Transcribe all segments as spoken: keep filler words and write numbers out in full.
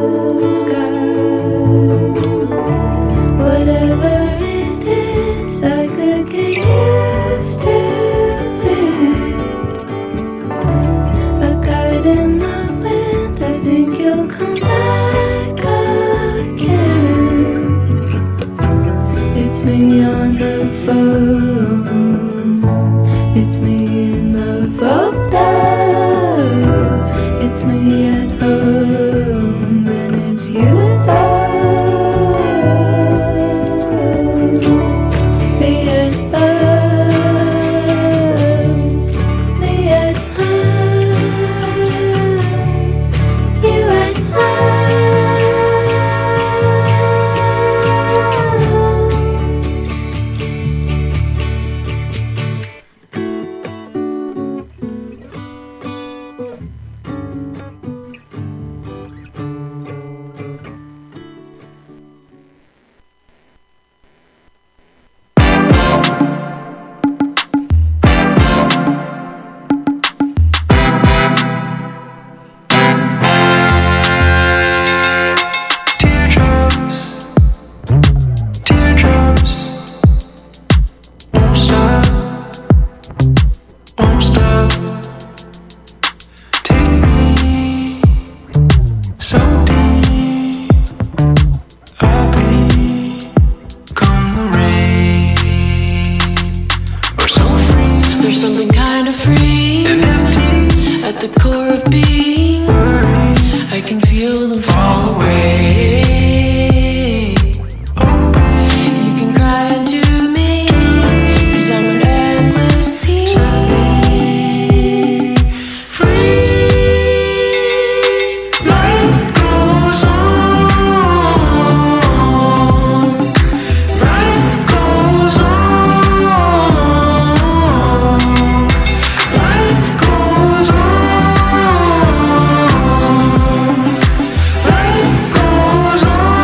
goes on.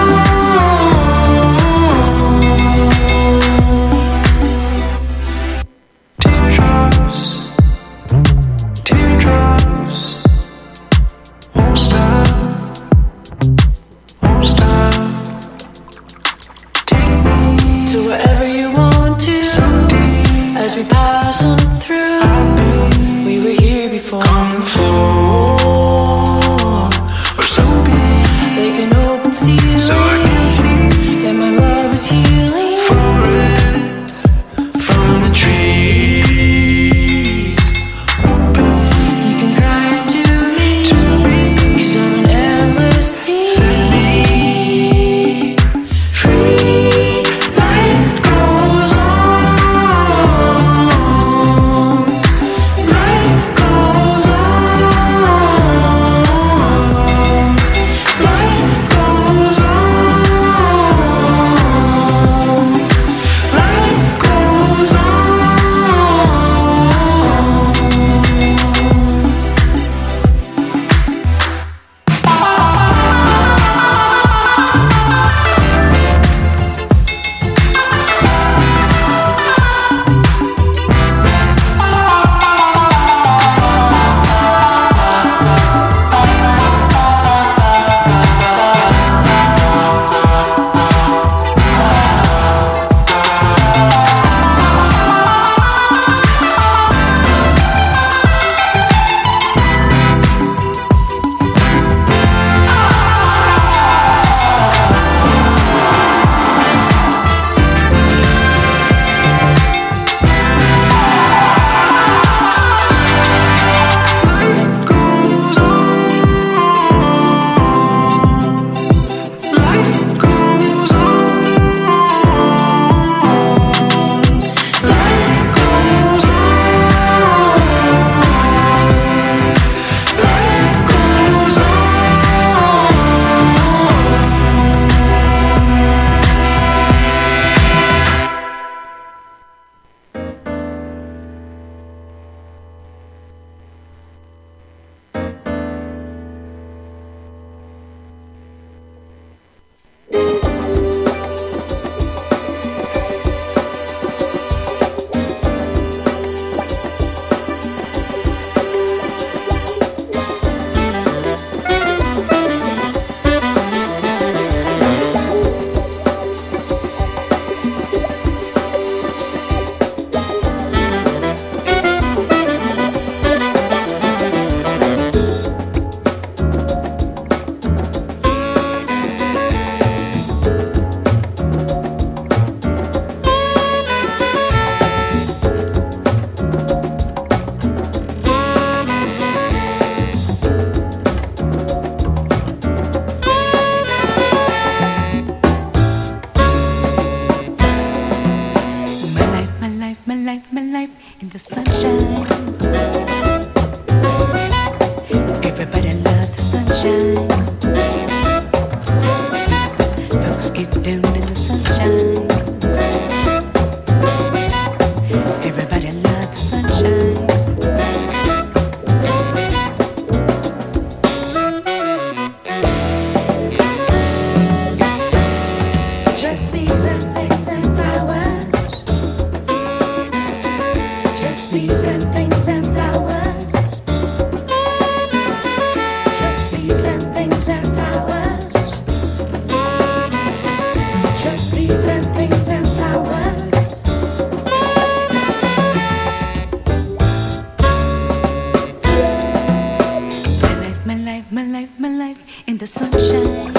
sunshine.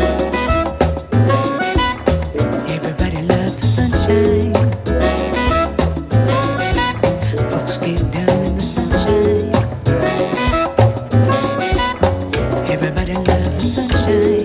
Everybody loves the sunshine. Folks get down in the sunshine. Everybody loves the sunshine.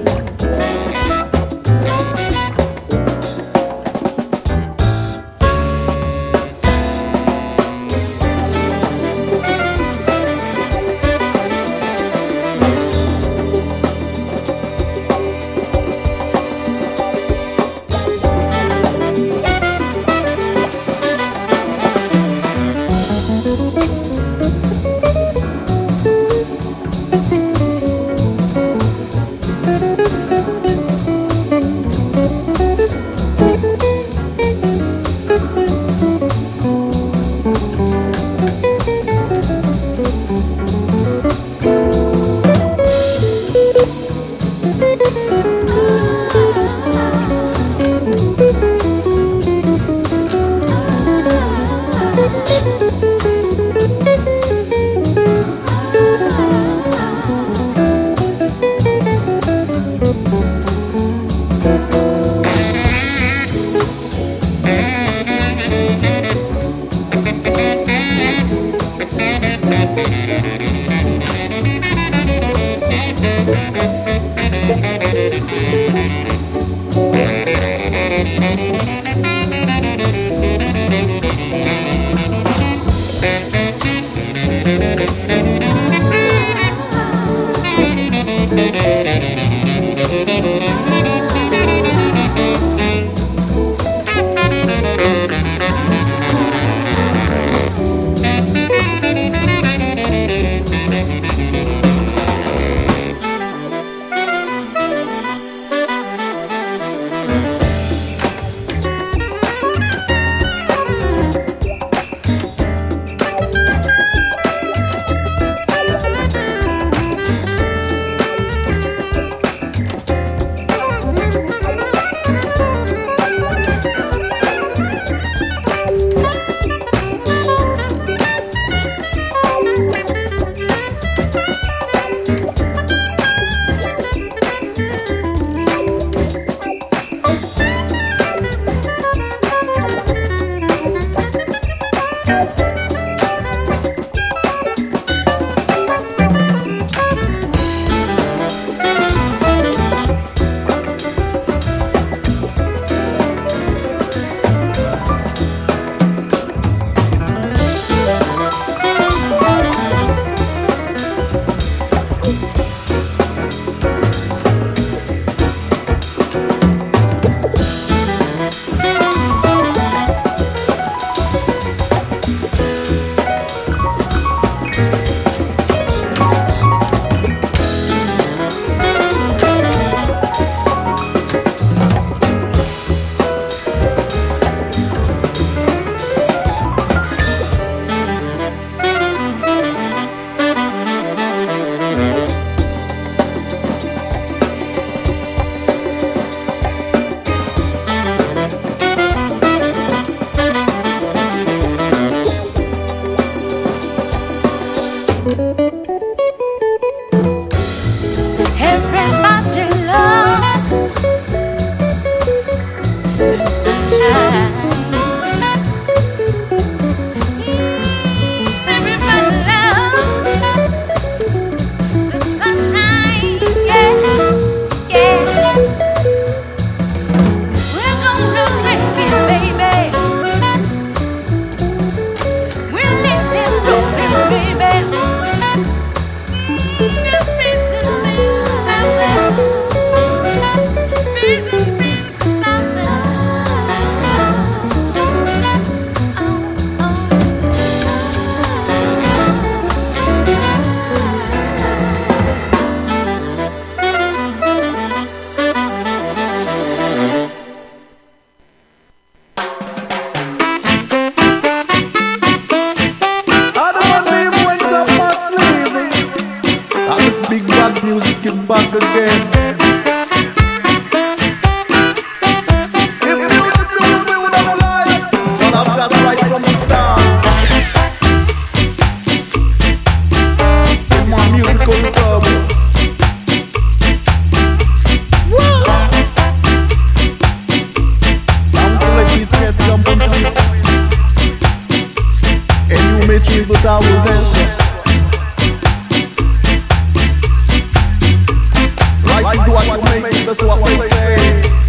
you make it, that's what we say.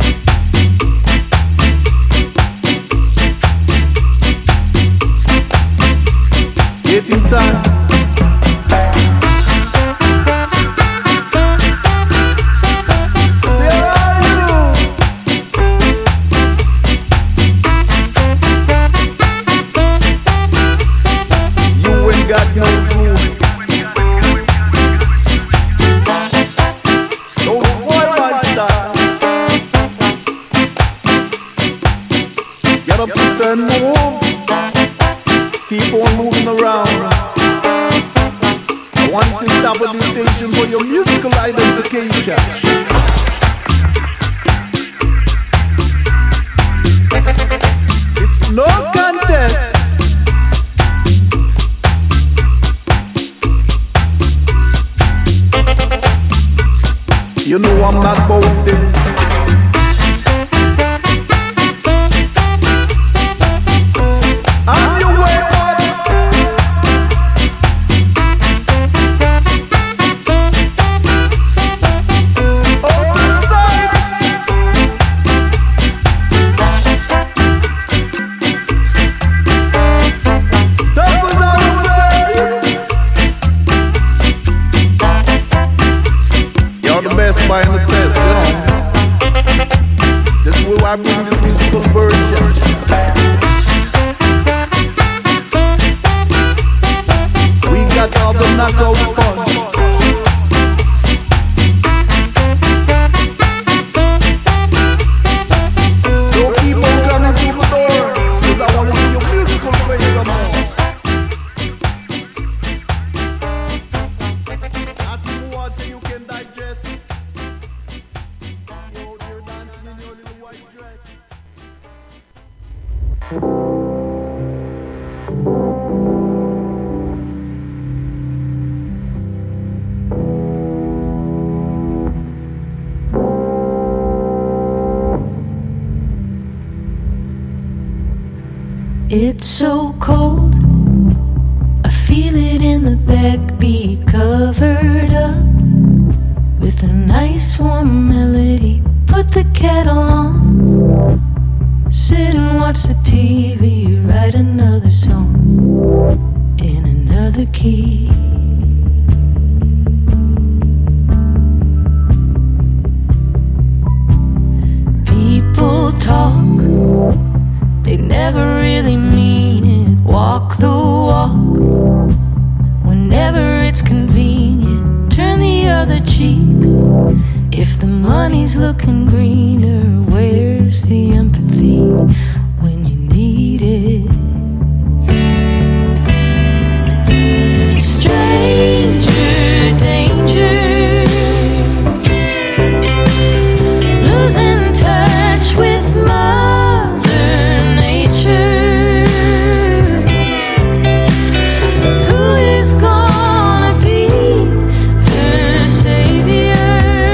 Getting time. For your musical identification. It's no contest. You know I'm not boasting. I'm your way up. Buying the test, you know. That's why I bring this musical version. We got all the knockout punch. So keep on coming to the door, cause I wanna see your musical face some more. Nothing more till you can digest. It's so cold, I feel it in the backbeat, covered up with a nice warm melody. Put the kettle on, sit and watch the T V, write another song in another key. People talk, they never really mean it. Walk the walk whenever it's convenient. Turn the other cheek if the money's looking greener. Where's the empathy when you need it? Stranger danger, losing touch with Mother Nature. Who is gonna be her savior?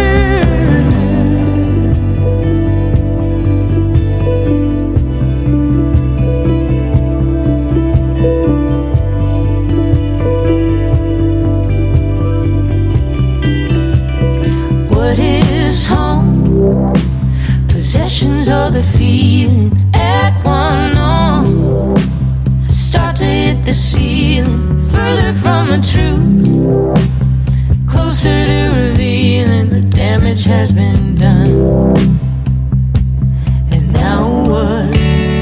What is home? Possessions or the feeling at one on. Start to hit the ceiling, further from the truth, closer to revealing the damage has been done. And now what?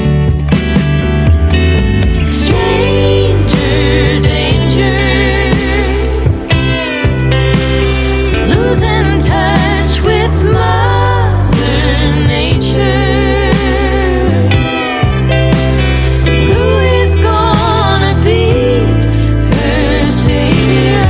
Stranger danger, losing touch with Mother Nature. Who is gonna be her savior?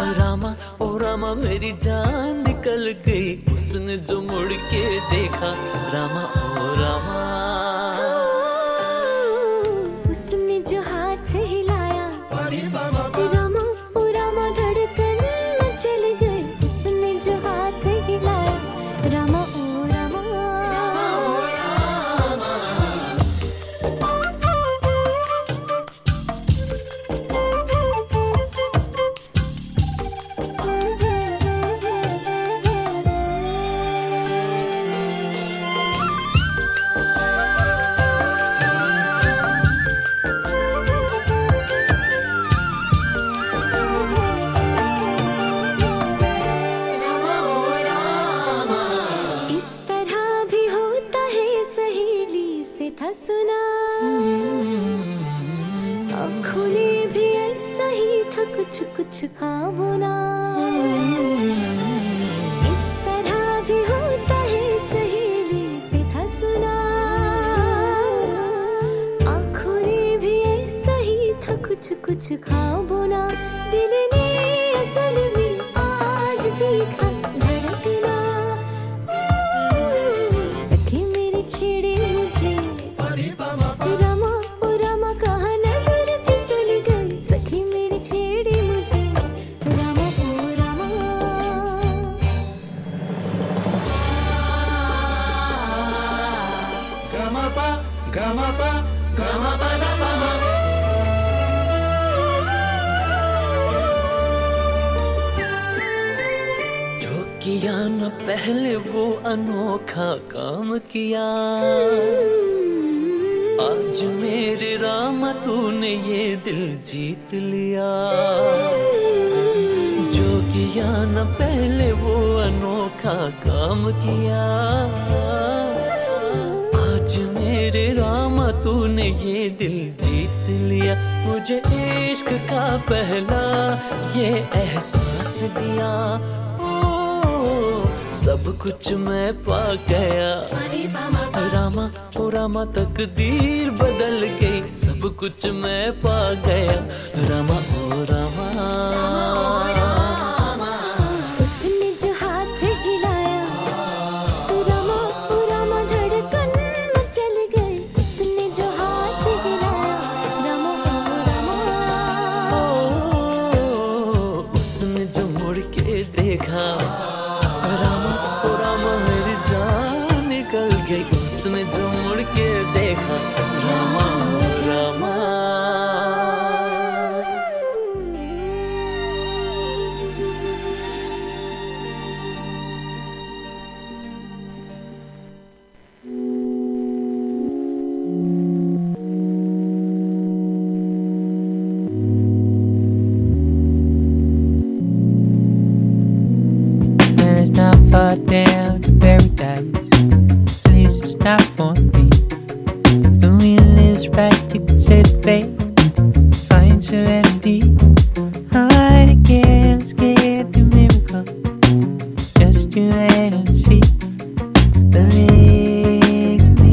Rama ओ रामा मेरी जान निकल गई, उसने जो मुड़ के देखा। रामा ओ रामा, उसने जो हाथ हिलाया। रामा ओ रामा धड़कन मचल गई, उसने जो हाथ हिलाया। रामा ओ रामा, था सुना, आँखों ने भी ऐसा ही था कुछ कुछ ख्वाबों ना। इस तरह भी होता है सहेली से था सुना, आँखों ने भी ऐसा ही था कुछ कुछ ख्वाबों ना। दिल ने असल में आज सीखा धड़कना, सखी मेरी छेड़े मुझे। रामा ओ रामा कहाँ नजर फिसल गई, सखी मेरी छेड़ी मुझे। रामा ओ रामा, गमा पा गमा पा गमा पा दा पा मा। जो किया न पहले वो अनोखा काम किया, आज मेरे रामा तूने ये दिल जीत लिया। जो किया न पहले वो अनोखा काम किया, आज मेरे रामा तूने ये दिल जीत लिया। मुझे इश्क का पहला ये एहसास दिया, सब कुछ मैं पा गया। रामा ओ रामा तकदीर बदल गई, सब कुछ मैं पा गया। रामा ओ रामा, उसने जो हाथ हिलाया। रामा ओ रामा धड़कन मचल गई, उसने जो हाथ हिलाया। रामा ओ रामा, उसने जो मुड़ के देखा। रामा ओ रामा मेरी जान निकल गई, उसने जो मुड़ के देखा। रामा ओ Rama, far down to paradise. Please it's not for me. The wheel is right, you can say it, babe. Find serenity. Hard again, scared to miracle. Just you wait and see. Believe me.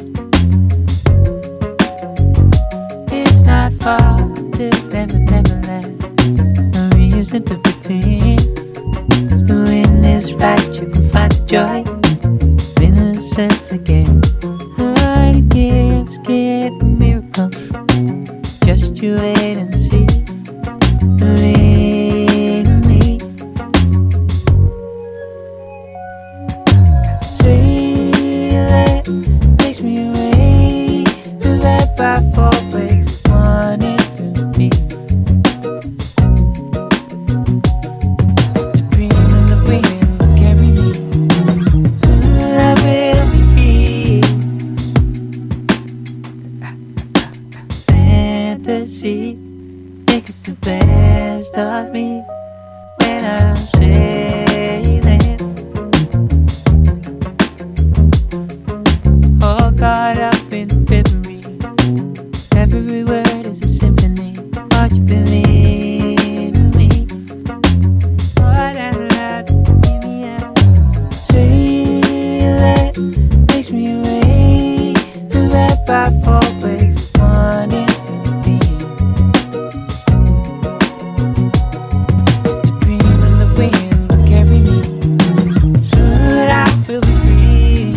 It's not far to never, never land. No reason to pretend. Doing this right, you can find joy, innocence again. Hard again, scared of miracle. Just you wait and see. Believe me. Sweet makes me wait to let by four breaks. Want it to be. Think it's the best of me when I'm sailing, all caught up in memory. Every word is a symphony. Won't you believe in me? What I love, give me out. Sailing makes me wait to let by four breaks. Want it to be. wind will carry me. Soon I will be free.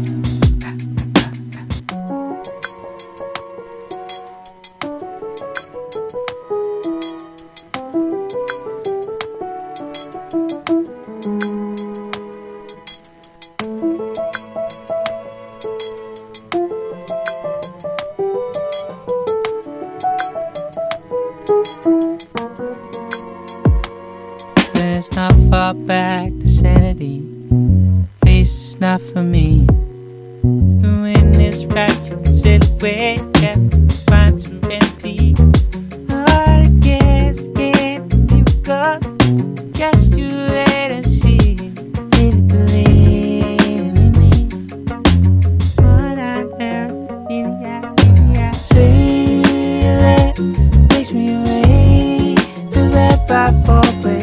It's not far back to sanity. Face is not for me. Doing this right, you can sit away, yeah, find serenity. All I guess can't you go. Just you wait and see. Really believe in me. What I am, yeah, yeah. Say it makes me wait to wrap I fall away.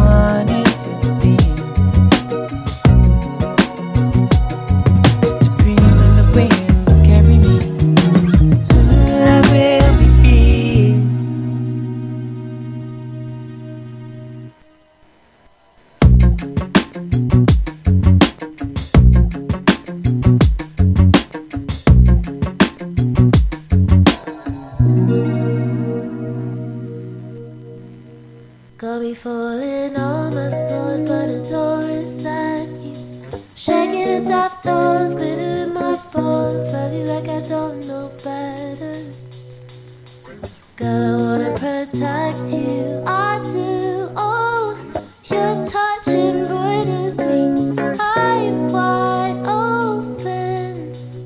Got me falling on my sword, but the door inside you. Shaking the top toes, glitter in my balls. Love you like I don't know better. Girl, I wanna protect you, I do. Oh, your touch embroiders me. I'm wide open.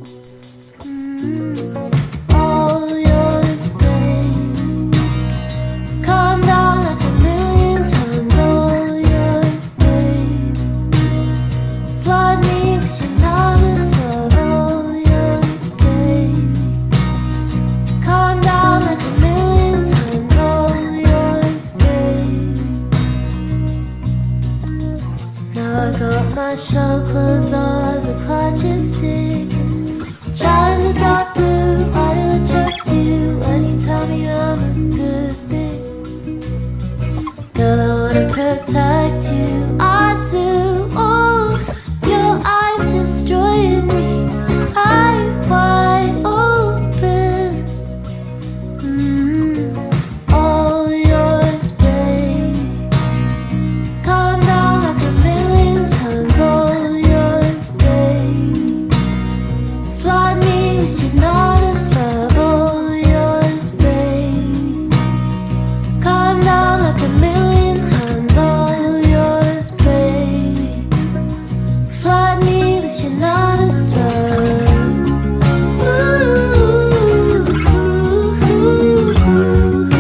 Mm. All yours, babe. Calm down like a million times. All yours, babe. Flood me with your novice love. All yours, babe. Calm down like a million times. All yours, babe. Now I got my show clothes on, the clock is ticking. Shine the dark blue, why do I trust you when you tell me I'm a good thing? Girl, I wanna protect you, I do. Oh, your eyes destroying me. I'm wide open. Mm. All yours, babe. Calm down like a million times. All yours, babe. Flood me with your novice love. All yours, babe. Calm down like a million times. All yours, babe. Flood me with your novice love. Ooh, ooh, ooh, ooh.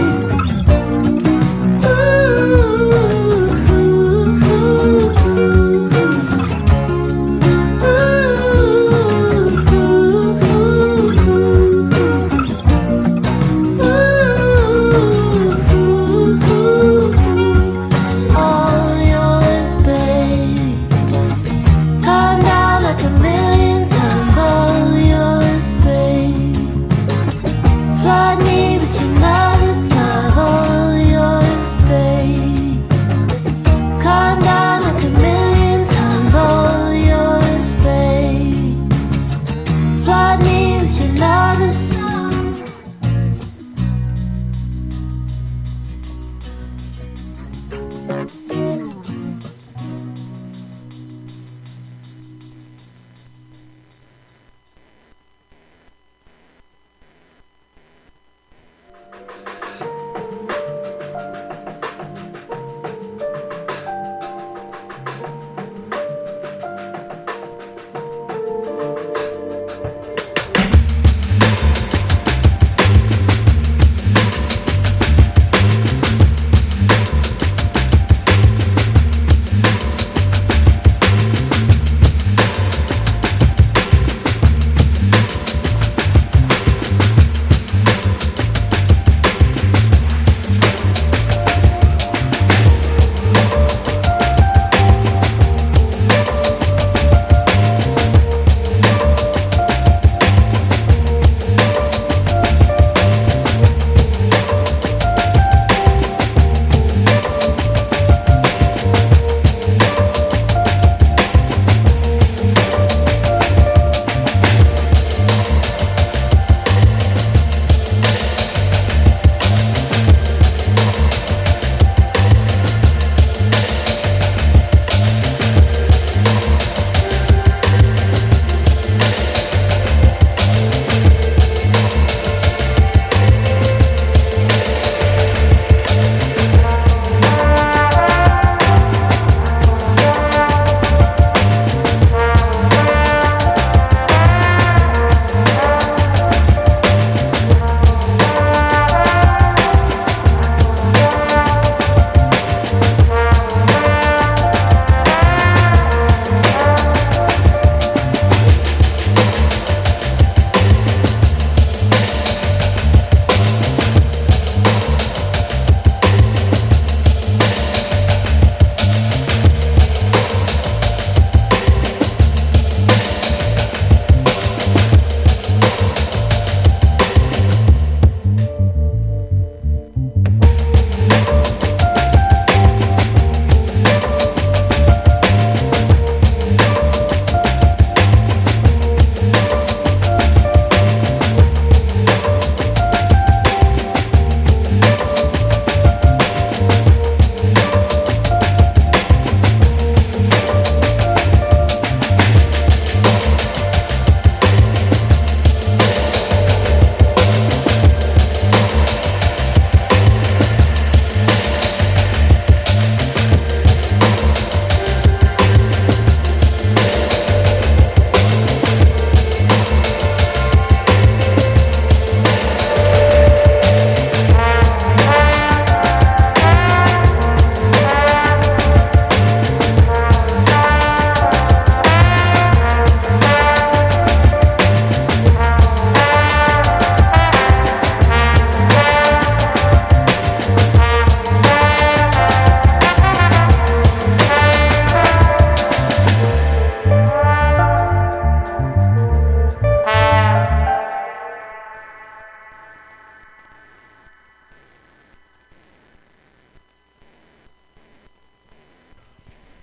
All yours, babe. Calm down like a million times. All yours, babe. Flood me with your novice love. All yours, babe. Calm down like a million times. All yours, babe. Flood me with your novice love.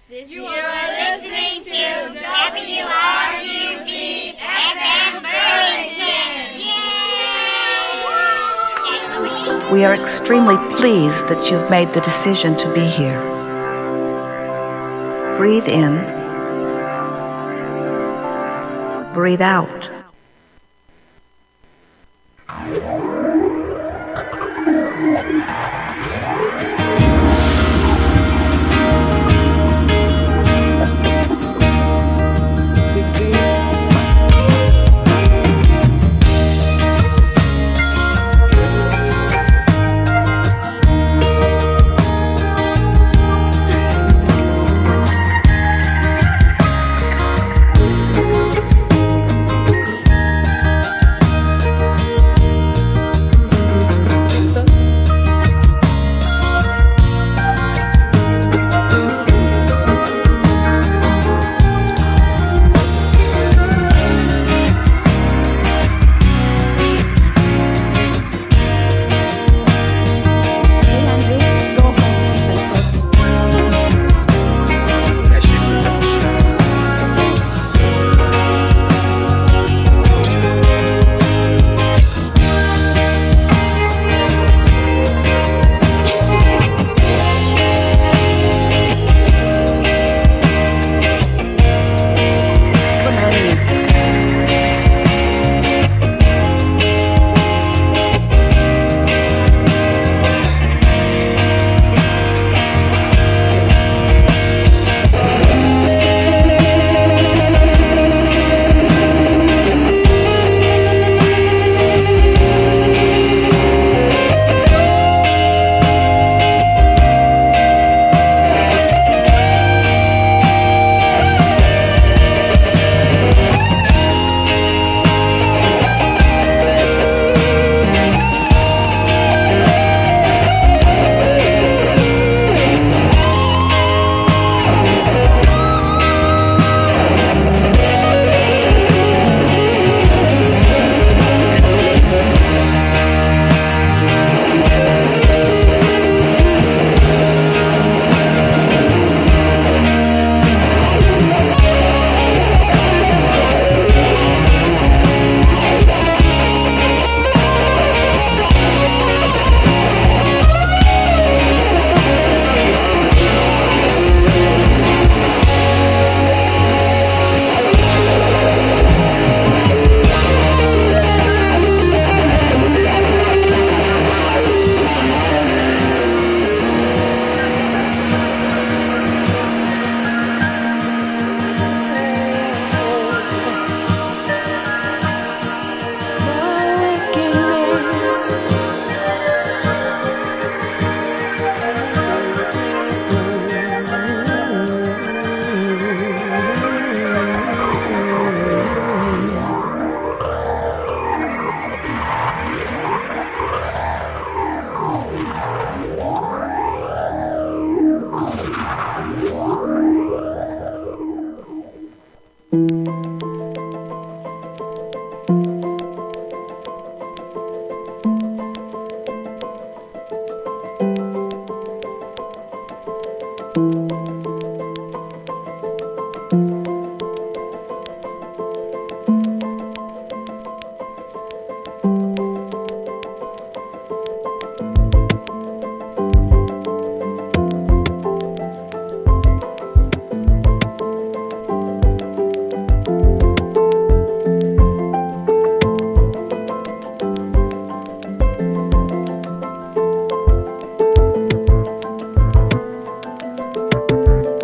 You are listening to W R U B F M Burlington. Yay! We are extremely pleased that you've made the decision to be here. Breathe in. Breathe out.